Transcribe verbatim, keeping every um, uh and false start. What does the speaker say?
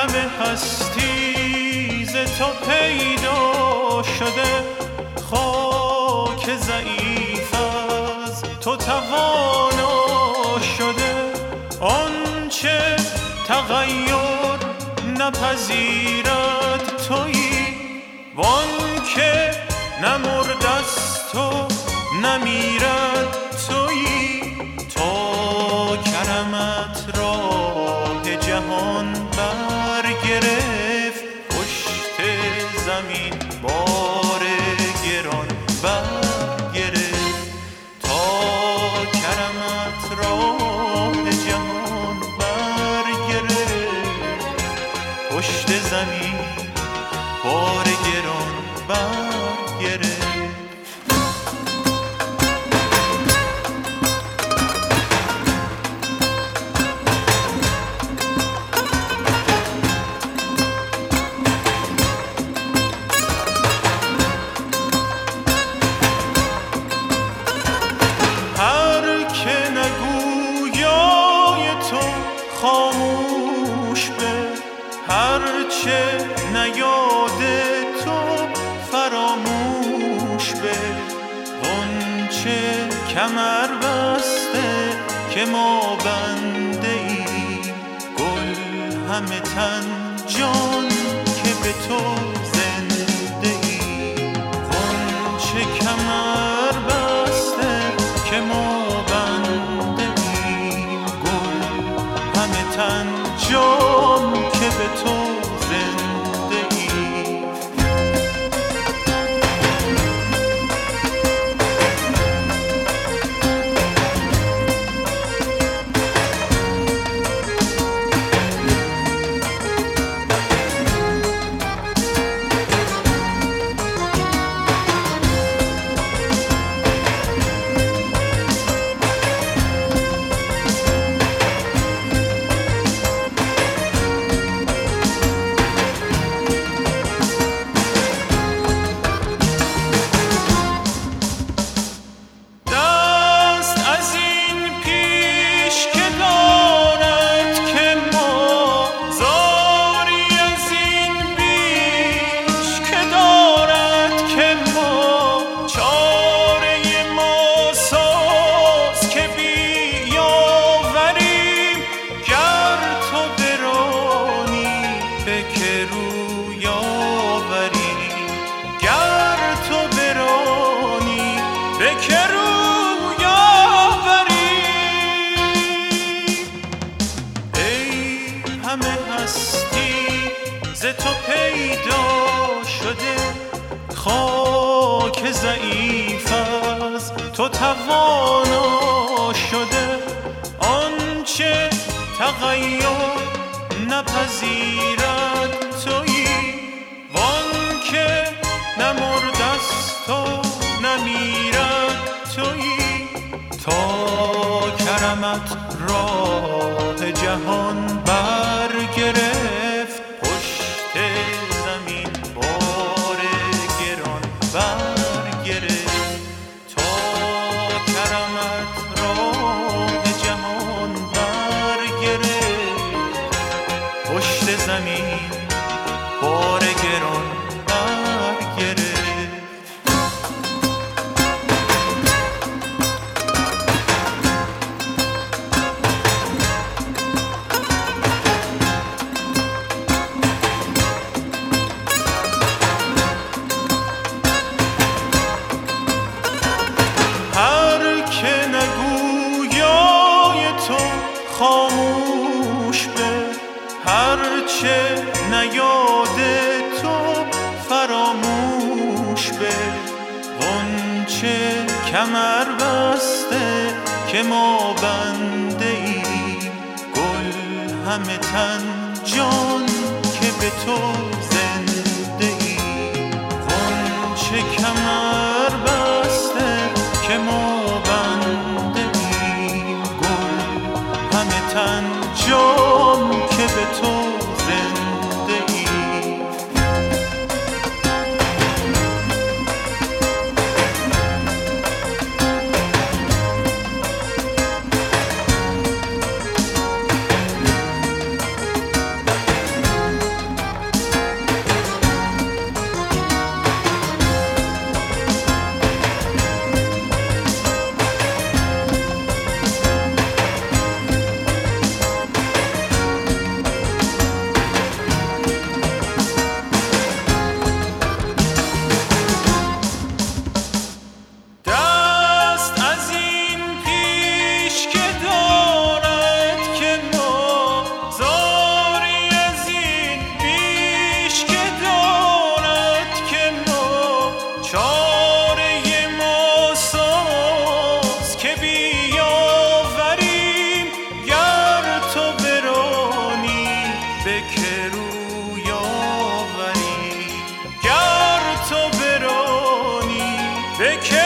همه هستی ز تو پیدا شده، خاک ضعیف از تو توانا شده. آنچه تغییر نپذیرد تویی، وان که نمرد از تو نمیرد تویی. تا کرمت راه جهان برگرفت، پشت زمین بار گران برگرفت. تا کرمت راه جهان برگرفت، پشت زمین بار گران برگرفت. خاموش به هرچه نیاد تو فراموش به. غنچه کمر بسته که ما بنده ایم، گل همه تن جان که به تو زنده ایم. غنچه کمر بسته که ما تن جام که به تو زنده ای. تو پیدا شده، خاک ضعیف از تو توانا شده. آنچه تغییر نپذیرد تویی، وان که نمرد از تو نمیرد تویی. تا کرمت راه جهان برگرفت، زمین بار گران برگرفت. تا کرمت راه جهان برگرفت، پشت زمین بار گران برگرفت. خاموش به هرچه نیاد تو فراموش به. غنچه کمر بسته که ما بنده ایم، گل همه تن جان که به تو زنده ایم. غنچه کمر بسته که ما بنده ایم، گل همه تن جام که به تو زنده ای. که